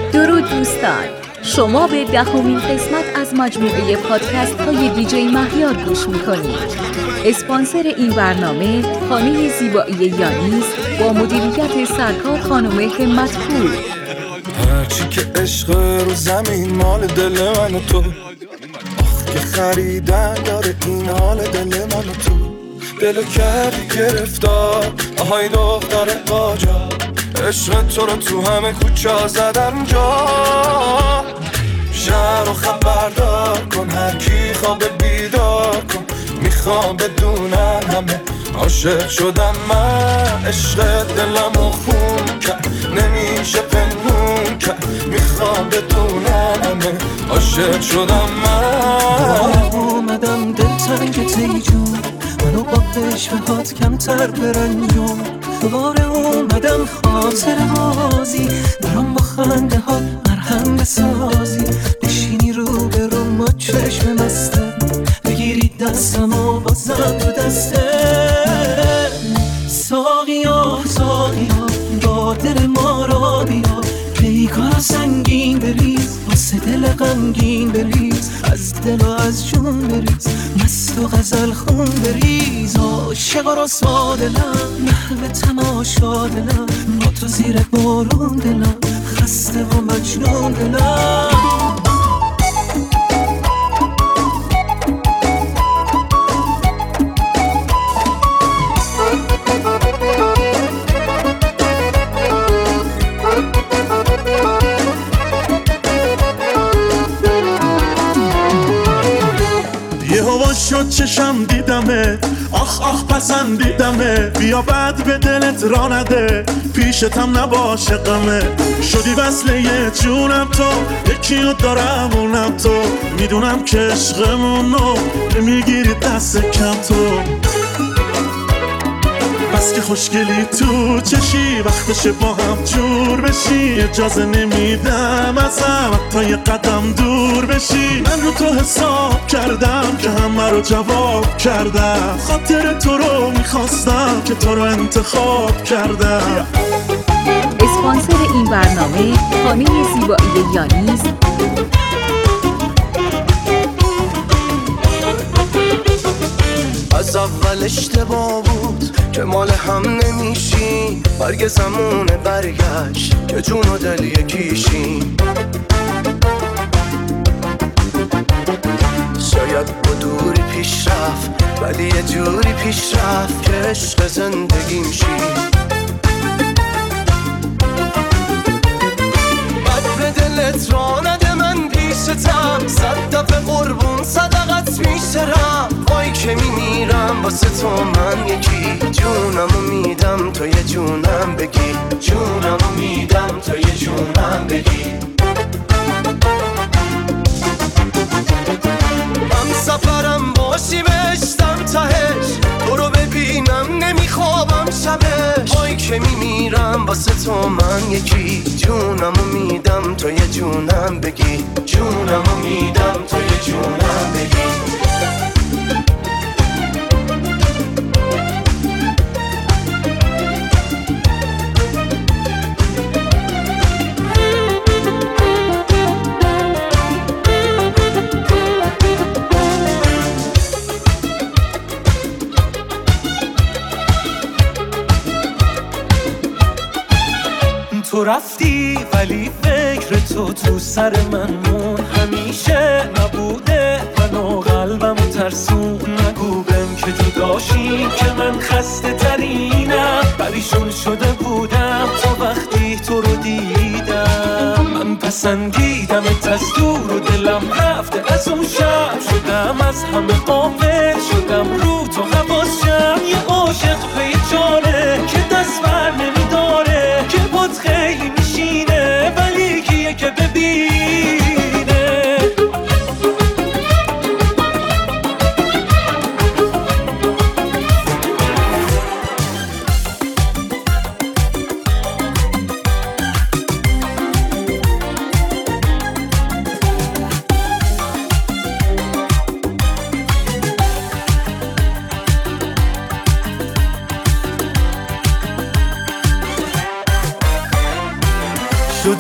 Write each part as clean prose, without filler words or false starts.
درود دوستان، شما به 10مین قسمت از مجموعه پادکست های دیجی مهیار گوش میکنید. اسپانسر این برنامه خانه زیبایی یانیز با مدیریت سرکار خانم همت‌پور. هرچی که عشق رو زمین مال دل من و تو، آخ که خریدن داره این حال دل من و تو. دلو کردی گرفتار، آهای دختر قاجار، عشق تو رو تو همه کوچه زدم جا. شهر رو خبردار کن، هر کی خواب بیدار کن، میخوام بدونن همه عاشق شدم من. عشق دلمو خون کرد، نمیشه پنهون کرد، میخوام بدونن همه عاشق شدم من. اومدم دلتنگت ای جون، منو با عشقهات کمتر برنجون. دوباره اومدم خاطر بازی، برام با خنده ها مرهم بسازی. بشینی رو به رو ما چشم مستم، بگیری دستم و بازم تو دسته. ساقیا ساقیا با دل ما را بیا، پیکار سنگین بریز واسه دل غمگین بریز. از دل و از جون بریز، مست و غزل خون بریز. عاشق و رسوا دلم، محو تماشا دلم، با تو زیر بارون دلم، خسته و مجنون دلم. شد چشم دیدمه، آخ آخ پسندیدمه. بیا بعد به دلت را نده، پیشتم نباشه غمه. شدی وصله یه جونم تو، یکیو دارم اونم تو. میدونم که عشقمونو نمیگیری دست کم تو. بس که خوشگلی تو چشی، وقتشه با هم جور بشی. اجازه نمیدم ازم تا یه قدم دور بشی. من رو تو حساب کردم که همه رو جواب کردم. خاطر تو رو میخواستم که تو رو انتخاب کردم. اسپانسر این برنامه خانه زیبایی یانیز. از اول اشتباه بود که مال هم نمیشیم، برگ زمونه برگشت که جون و دل یکیشیم. شاید با دوری پیش رفت، ولی یه جوری پیش رفت که عشق زندگیم شی. بد به دلت را نده، من پیشتم، 100 دفعه قربون صدقت میشرم. وای که میمیرم واسه تو من یکی، جونمو میدم تو یه جونم بگی. جونمو میدم تو یه جونم بگی. من سفرم باشی بشتم تهش، تو رو ببینم نمیخوابم شبش. وای که میمیرم واسه تو من یکی، جونمو میدم تو یه جونم بگی. جونمو میدم تو یه جونم بگی. تو رفتی ولی فکر تو سر من مون. همیشه نبوده منو قلبم ترسون. نگو بهم که جداشیم که من خسته ترینم. پریشون شده بودم تا وقتی تو رو دیدم. من پسندیدمت از دور و دلم رفته از اون شب. شدم از همه غافل، شدم رو تو حواسم. یه عاشق پیچاره که دست بر نمیداره، که باد خیلی میشینه ولی کیه که ببینه.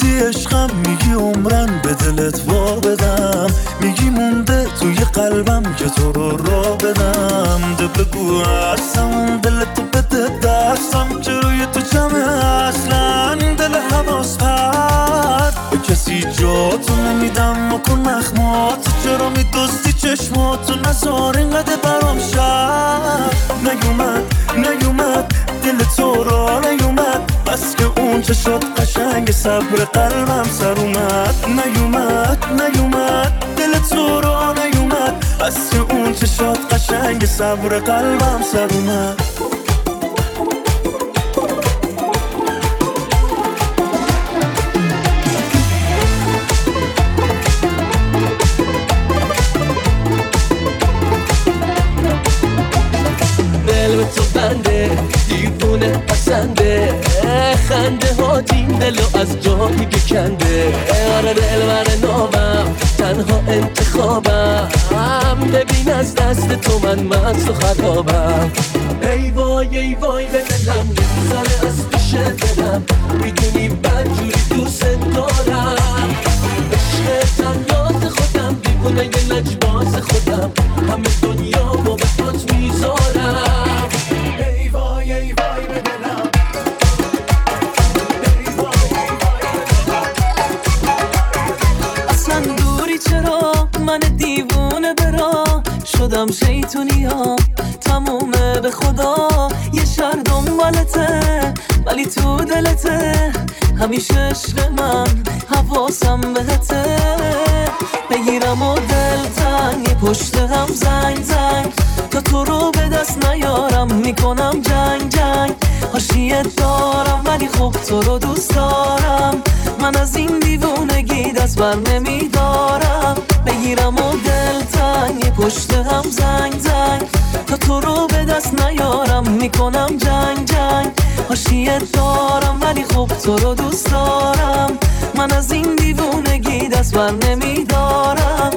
میگی عشقم، میگی عمرن به دلت وا بدم، میگی مونده توی قلبم که تو رو را بدم. ده بگو هستم دلتو بده دستم که روی تو جمعه اصلا دل حواس پرد به کسی جاتو نمیدم مکن مخماتو چرا میدوستی چشماتو نزار اینقدر برام شد نیومد دل تو را نیومد بس که اون چشات قشنگ صبر قلبم سر اومد نیومد دل تو را نیومد بس که اون چشات قشنگ صبر قلبم سر اومد. تو بنده دیوونه پسنده خنده ها این دلو از جا میگه کنده. آره دلبر نامم تنها انتخابم، ببین از دست تو من مست و خرابم. ای وای به دلم نمیذاره از پیش دلم، میدونی بدجوری دوست دارم. عشق تنیاز خودم دیوونه یه لجباز خودم، همه دنیا با به پات میذارم. ای وای به دلم، اصلا دوری چرا من دیوونه برا شدم شیطونیا تمومه به خدا. یه شهر دنبالته ولی تو دلته، همیشه عشق من حواسم بهته. بگیرم و دلتنگ پشت هم زنگ تا تو رو به دست نیارم میکنم جنگ. حاشیت دارم ولی خب تو رو دوست دارم، من از این دیوونگی دست بر نمیدارم. بگیرم و دلتنگ پشت هم زنگ تا تو رو به دست نیارم میکنم جنگ. حاشیت دارم ولی خب تو رو دوست دارم، من از این دیوونگی دست بر نمیدارم.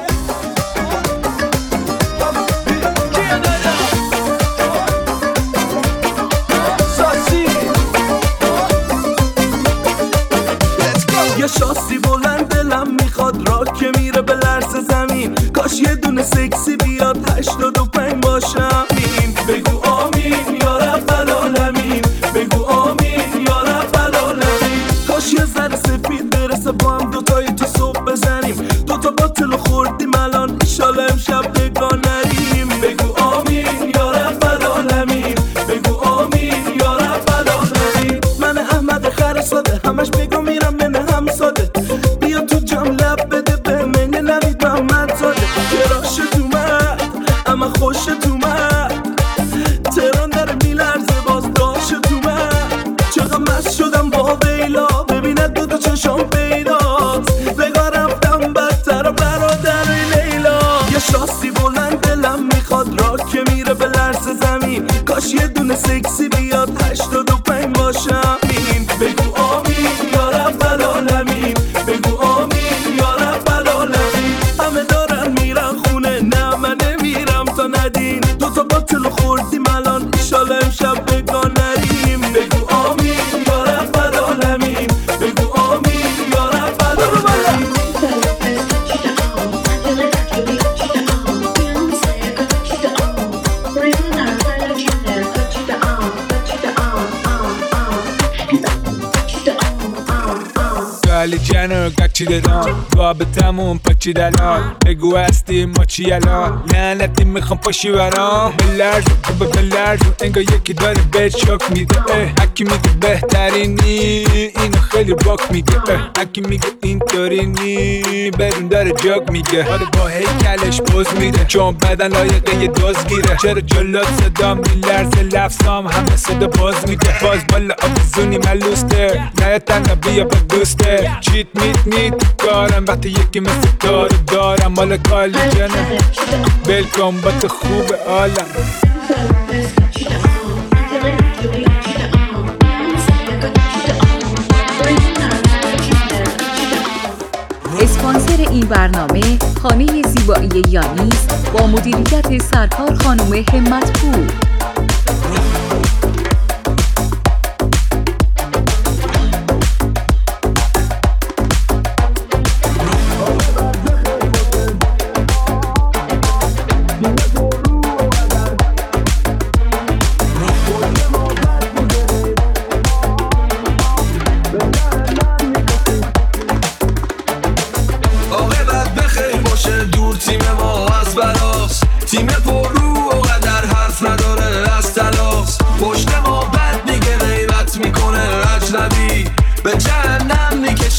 یه شاسی بلند دلم میخواد را که میره به لرز زمین، کاش یه دونه سکسی بیاد 85 باشم. بگو آمین یا رب العالمین، بگو آمین یا رب العالمین. کاش یه ذره سفید برسه با هم دوتایی تو صبح بزنیم، دوتا باطل خوردیم الان ایشالا امشب بگاه نریم. بگو آمین یا رب العالمین، بگو آمین یا رب العالمین. من احمد خر ساده همش بگو میرم من هم ساده، بیا تو جام لب بده به من نوید محمد زاده. گراشت اومد اما خوشت اومد، تهران داره میلرزه باز داشت اومد. چقدر مست شدم با بیلا ببیند دو چشام پیداست، بگاه رفتم بدتر و برادر لیلا. یه شاسی بلند دلم میخواد را که میره به لرز زمین، کاش یه دونه سکسی بیاد 85 باشم. بگو آمین یا رب العالمین، بگو آمین یا رب العالمین. همه دارن میرن خونه نه من نمیرم تا ندین، دوتا باطل خوردیم الان ایشالا امشب بگاه نریم. بگو آمین یا رب العالمین، بگو آمین یا رب العالمین. علی جانو گچی دادم رابطمون پاچی دلال، بگو هستی ما چی الان لعنتی میخوام پاشی برام. بلرز انگار یکی داره بهت شاک میده، هکی میگه بهترینی اینو خیلی باک میگه، هکی میگه اینطوری نی بدون داره جاک میگه. آره با هیکلش پوز میده چون بدن لایقه یه دوز گیره. چرا جلات صدا میلرزه لفظام همه صدا باز میده. باز بالا آبزونی ملوسته نه تنها بیا با دوسته. چیت میت کارم وقتی یکی مثل دارم مال کالی جنم بلکن با تو خوب عالم. اسپانسر این برنامه خانه زیبایی یانیس با مدیریت سرکار خانم همت‌پور.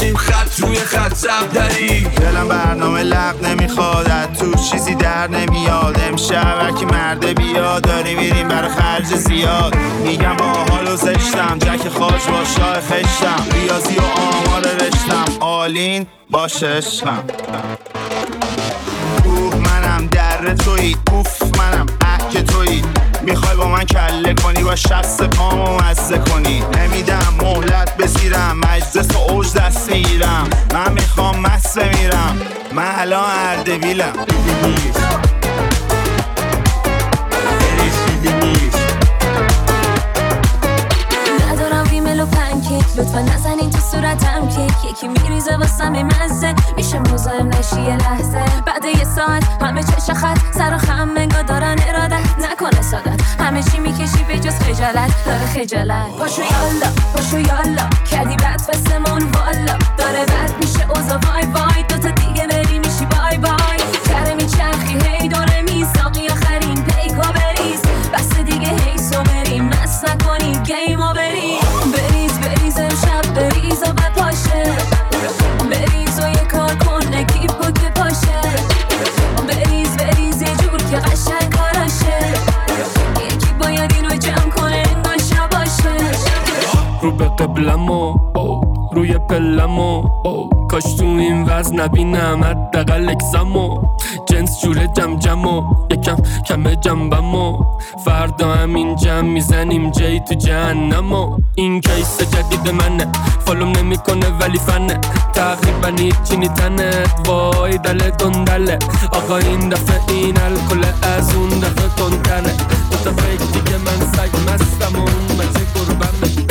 بشیم خط روی خط زب داری. دلم برنامه لق نمیخواد، تو چیزی در نمیاد. امشب هرکی مرده بیا، داری میریم برای خرج زیاد. میگم با حالو زشتم، جک خاج با شاه خشتم. ریاضی و آمار رشتم، آلین باشه عشقم. اوه منم در تویی، اوف منم احک تویی. میخوای با من کله کنی، با شست پامو مزه کنی. نمیدم مهلت بسیرم، مجلس و اوج دست میگیرم. من میخوام مست بمیرم، من الان اردبیلم. ندارم ریمل و پنکیک، لطفا نزنین تو صورتم کیک. یکی میریزه واسم مزه، میشه مزاحم نشی یه لحظه. بعد یه ساعت همه چش خط، سر و خم منگا دارن ارادت. نکنه سادت همه چی میکشی به جز خجالت. داره خجالت پاشو یالا پاشو یالا، کردی بد فستمون والا. داره بد میشه اوزا وای وای، دوتا دیگه بری میشی بای بای. کره میچرخی هی دوره میساقی، آخرین پیکا بریز. بس دیگه هیسو بریم، مست نکنیم گیمو بریم. بریز امشب بریز و بپاشه. بریز و یه کار کن نگیب بود که پاشه. بریز یه جور که قشنگ کاراشه. یکی باید اینو جمع کنه انگار شباشه. رو به قبلمو روی پلمو، کاش تو این وزن نبینم حداقل اکسمو. جنس جوره جمجمو، یکم کمه جنبمو. فردا همین جمع میزنیم جی تو جهنمو. این کیس جدید منه، فالوم نمیکنه ولی فنه. تقریبا هیچی نیتنت، وای دل دندله. آقا این دفعه این الکل از اون دفعه تندتنه. دوتا فکر دیگه من سگ مستم و اون بچه قربمه.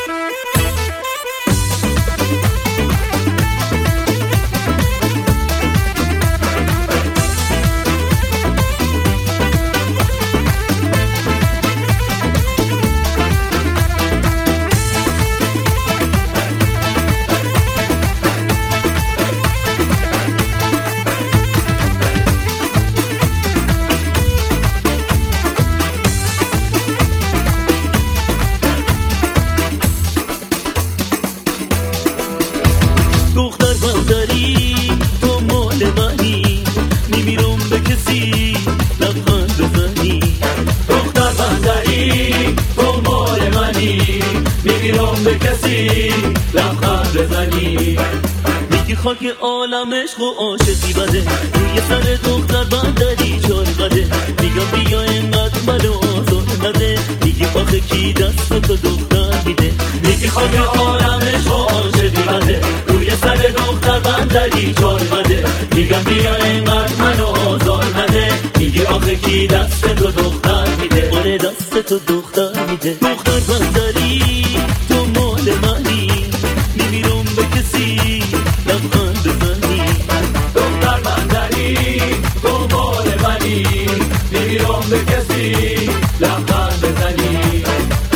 خاک عالم عشق و عاشقی بده، روی سر دختر بندری چار قده. میگم بیا اینقدر منو آزار نده، میگی آخه کی دست تو دختر میده. میگی خاک عالم عشق و عاشقی بده، روی سر دختر بندری چار قده. میگم بیا اینقدر منو آزار نده، میگی آخه کی دست تو دختر میده. آره دست تو دختر میده. دختر بندری تو مال منی، نمیرم به کسی لبخند بزنی. دختر بندری دنبال منی، نمیرم به کسی لبخند بزنی.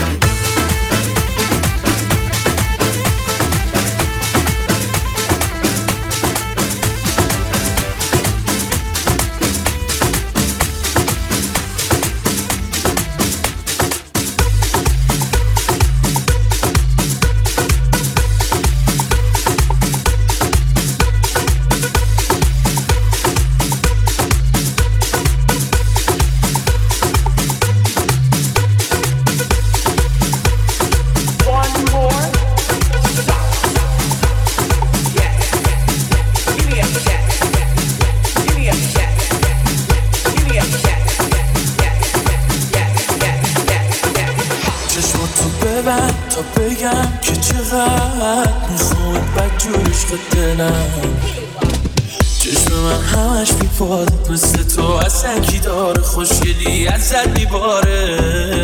تا بگم که چقدر میخواد بدجور عشق دلم. چشم من همش میپاده مثل تو، اصلا کی داره خوشگلی ازت میباره.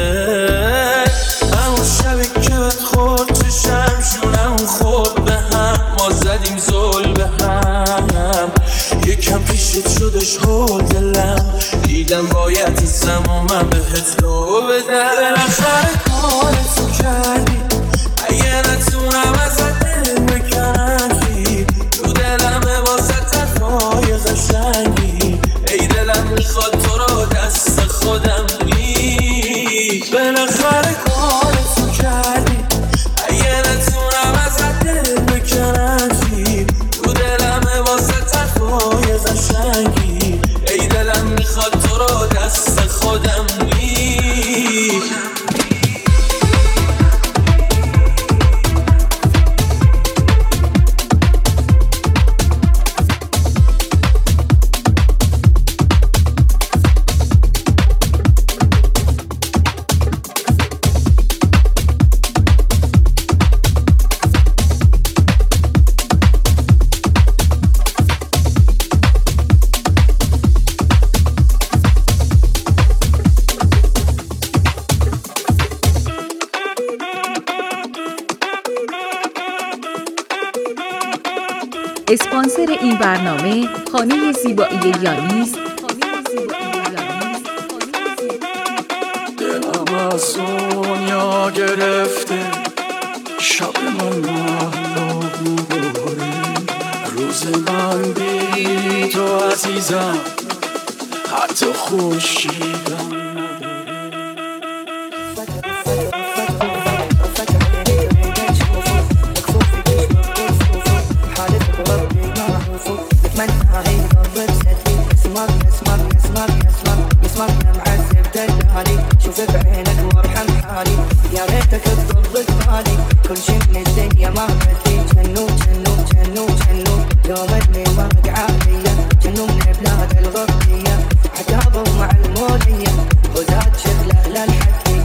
همون شبی که بهت خورد چشم جونم خورد به هم، ما زدیم زل به هم. یکم پیشت شدش هول دلم، دیدم باید زمان من بهت رو بدم. بالاخره کارتو کردی، اگه نتونم ازت دل بکنم چی؟ تو دلمه واسه طرفای قشنگی. ای دلم میخواد تو رو دست خودم بی. بالاخره کارتو کردی، اگه نتونم ازت دل بکنم چی؟ اسپانسر این برنامه خانه زیبایی یانیس. دلم از دنیا گرفته، شب من محلا بباره، روز من بی تو عزیزم حتی خورشیدم شوف بعينك وارحم حالي، يا ريتك تضبط بالي، كل شي من الدنيا ما بدي، جنو جنو جنو جنو، يوم اللي ما عافية، جنو من بلاد الغربية، عتابه مع المولية، وزاد شغله للحكي،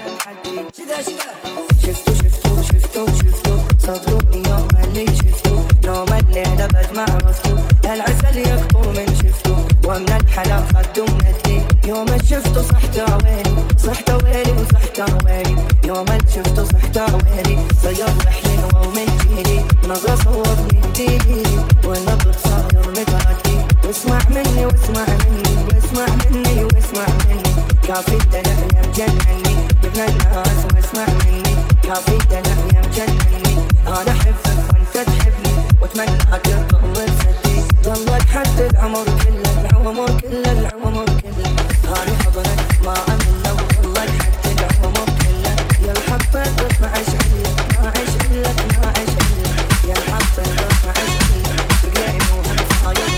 شفتو شفتو شفتو شفتو، صدقوني يوم اللي شفتو، يوم اللي نبت ما عرفتو، العسل يخطر من شفتو، ومن الحلا خدو مدلي، يوم شفتو صحت ويلي صحت ويلي وصحت ويلي، يوم شفتو صحت ويلي، صير رحلي ومن جيلي، نظرة صورني بديلي، والنبض صاير متعدي، واسمع مني واسمع مني واسمع مني واسمع مني، كافي الدلع يا مجنني، ابن الناس واسمع مني، كافي الدلع يا مجنني، انا احبك وانت تحبني، واتمناك تطول سدي، ضلك حتى العمر كله العمر كله العمر كله، انا حضنك ما امل وضلك حتى العمر كله، يا الحبة ما عيش لك ما عيش لك ما عيش لك، يا الحبة ما عيش لك، رجعي مو صاير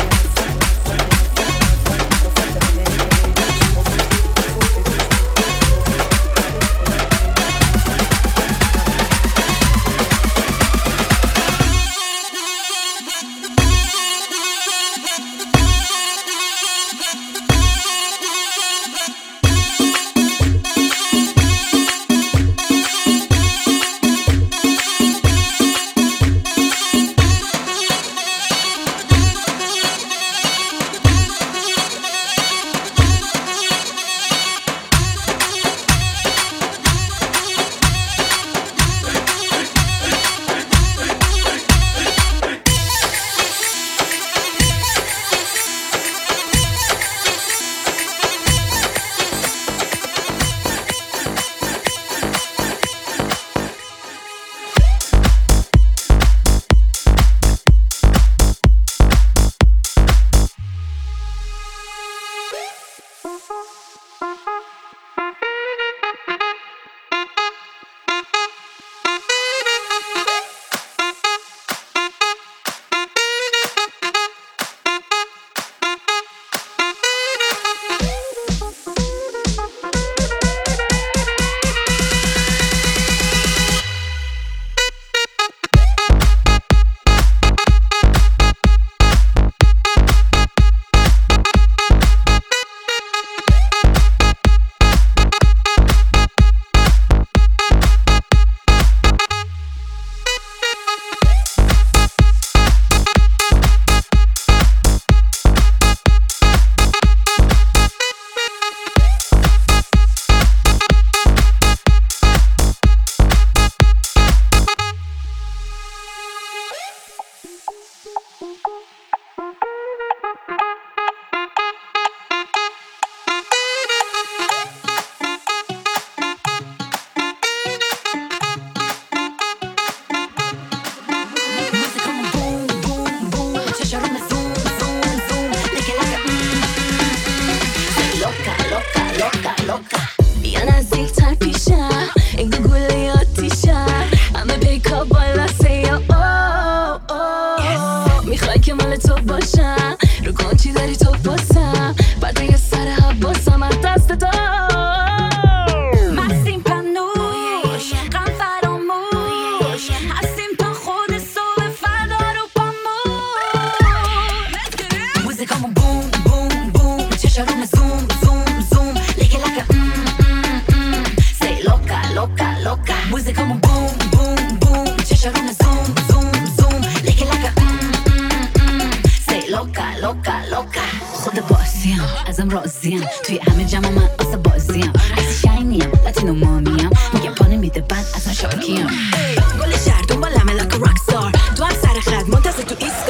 ازم راضیم توی همه جمع من آسا بازیم از شاینیم لاتینو مامیم میگم پانه میده بعد اصلا شاکیم گل شهر دنبالمه like a rockstar تو هم سر خط منتظر تو ایست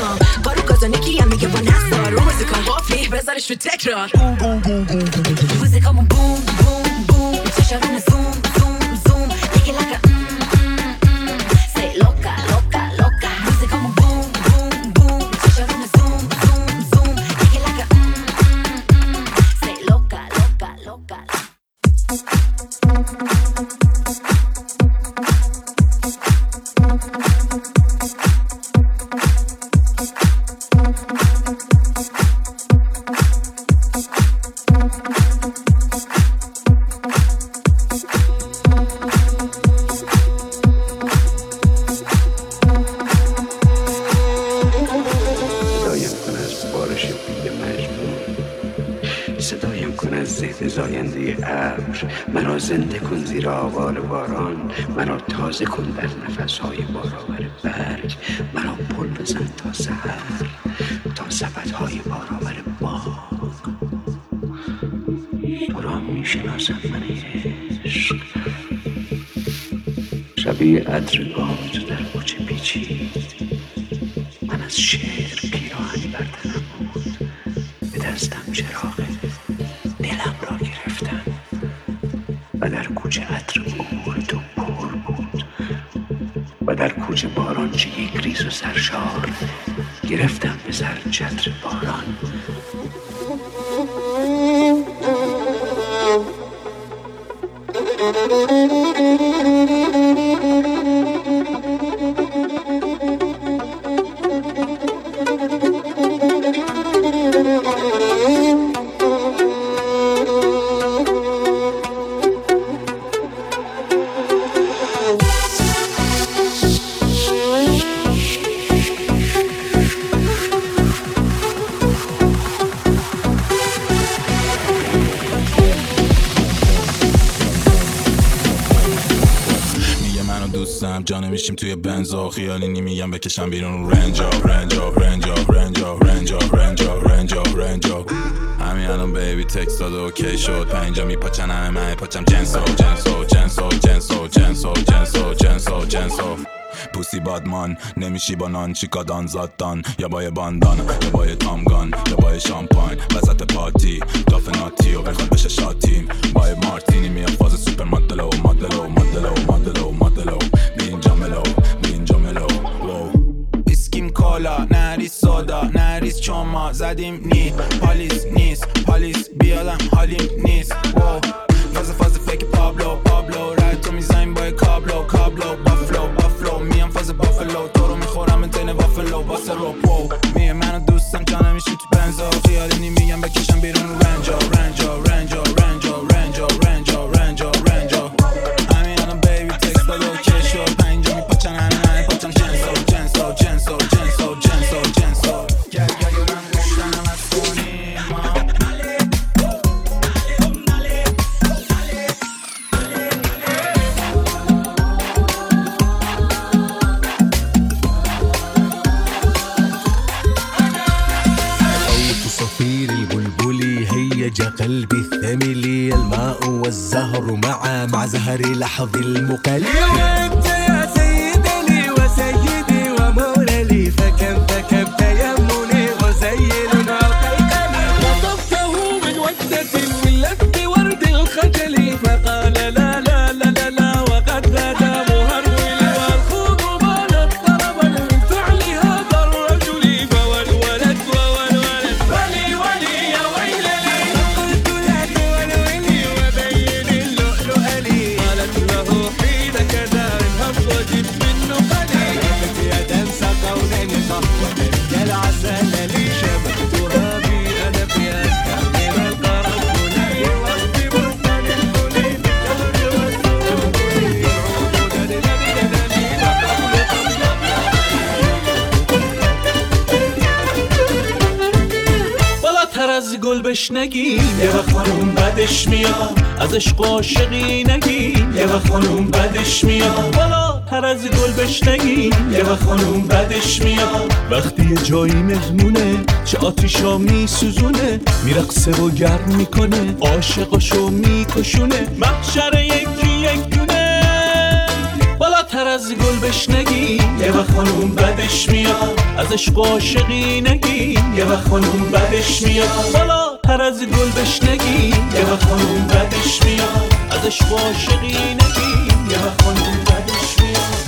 گوش به تکرار موزیکامون بوم بوم بوم چشارون زوم زوم زوم دیگه لگه say loca loca loca موزیکامون بوم بوم بوم چشارون زوم زوم زوم دیگه لگه say loca loca loca زاینده ابر مرا زنده کن زیر آوار باران مرا تازه کن در نفسهای بارآور برگ مرا پل بزن تا سحر تا سبدهای بارآور باغ تو را میشناسم من عشق شبیه عطر باد در کوچه پیچید من از شعر پیراهنی بر تنم بود به دستم چراغ دلم را گرفتم و در کوچه عطر عبور تو پر بود و در کوچه باران چه یک ریز و سرشار گرفتم به سر چتر باران جانه میشیم توی بنزا خیالی نمیگم بکشم بیرون رنجا رنجا رنجا رنجا رنجا رنجا رنجا رنجا همین الان بیبی تکست داده اوکی شد پنجا میپاچن همه من پاچم جنسو جنسو جنسو جنسو جنسو جنسو جنسو جنسو پوسی بادمان نمیشی با نان چیکادان زادان یا با باندان یا با تامگان یا با شامپاین وسط پارتی دافه ناتی و بخواد بشه شاتیم با مارتینی میام فاز سوپر مدلو مدلو مدلو مدلو مدلو بینجا ملو اسکیم کالا نریز سودا نریز چما زدیم نی پالیس بیادم حالیم نیست فاز فکر پابلو رای تو میزنیم با کابلو بافلو میام فاز بافلو تو رو میخورم انتین وافلو واسه رو میه منو دوستم جانه میشیم تو بنزا خیالی نمیگم بکشم بیرون رنجا رنجا رنجا رنجا رنجا رنجا رنجا رنجا همین الان بیبی تکست داده اوکی شد پنجا میپاچن همه پاچم جنسو جنسو جنسو جنسو جنسو جنسو گرگری من گوشتنم از کنیم صفير البلبلي هيج قلبي الثملي الماء والزهر مع زهر لحظ المقل أنت يا سيدني وسيدي ومولي فكم تيمني غزيل وقيقلي وصفته من وجدة من لف ورد الخجل فقال لا لا لا لا لا وقد غدا مهرول والخوض بانت طربا من فعل هذا الرجل فولولت وولولت ولي يا ويلي قلت لك ولولي وبين اللؤلؤ لي قالت له حين كذا هب جب منه قليل يا تنسى قولين وتلك العسل لي شبه ترابي انا في اسكن من القرب لي وقت بستان الكلي بالاتر از گل بشنگیم یه وقت خانوم بدش میاد از عشق و عاشقی نگیم یه وقت خانوم بدش میاد بالاتر از گل بشنگیم یه وقت خانوم بدش میاد وقتی یه جایی مهمونه چه آتیشا میسوزونه میرقصه و گرم میکنه عاشقاشو میکشونه محشر یکی یک دونه بالاتر از گل بشنگیم یه وقت خانوم بدش میاد از عشق و عاشقی نگیم یه وقت خانوم بدش میاد هر از گل بشنگی یه وقت خانوم بدش میاد ازش عاشقی نگی یه وقت خانوم بدش میاد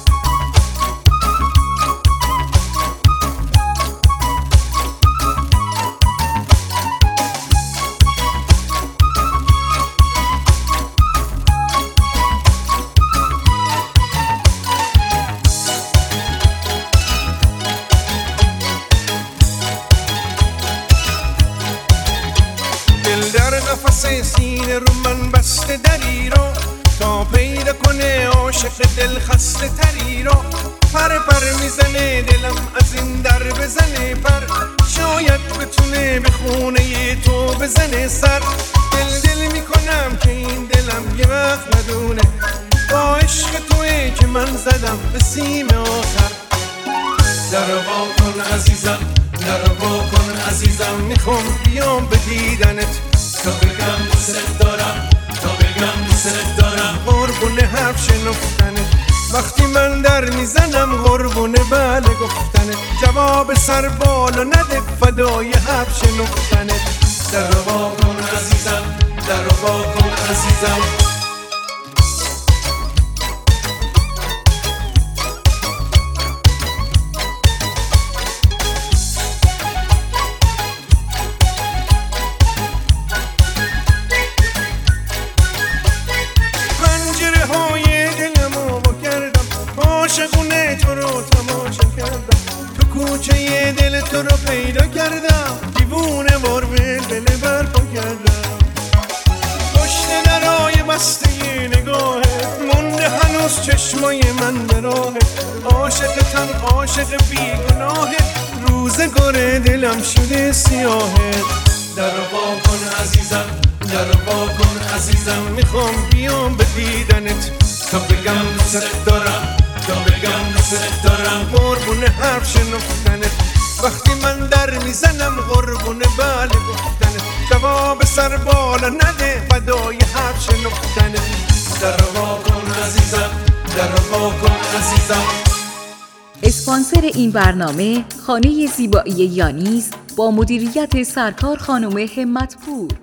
نفس سینه رو من بسته دری رو تا پیدا کنه عاشق دل خسته تری رو پر میزنه دلم از این در بزنه پر شاید بتونه به خونه تو بزنه سر دل میکنم که این دلم یه وقت ندونه با عشق توی که من زدم به سیم آخر در وا کن عزیزم در وا کن عزیزم میخوام بیام به دیدنت تا بگم دوست دارم تا بگم دوست دارم قربونه حرف شنفتنه وقتی من در میزنم قربونه بله گفتنه جواب سر بالا نده فدای حرف شنفتنه در وا کن عزیزم در وا کن عزیزم عاشقونه تو رو تماشا کردم تو کوچه دل تو رو پیدا کردم دیوونه بار بل برپا کردم پشت درای بسته نگاهت مونده هنوز چشمای من به راهت عاشقتم عاشق بیگناهت روزگار دلم شده سیاهت در وا کن عزیزم در وا کن عزیزم میخوام بیام به دیدنت تا بگم دوست دارم تا بگم دوست دارم قربونه حرف شنفتنت وقتی من در میزنم قربونه بله گفتنت جواب سر بالا نده فدای حرف شنفتنت در وا کن عزیزم در وا کن عزیزم. اسپانسر این برنامه خانه زیبایی یانیز با مدیریت سرکار خانم همت‌پور.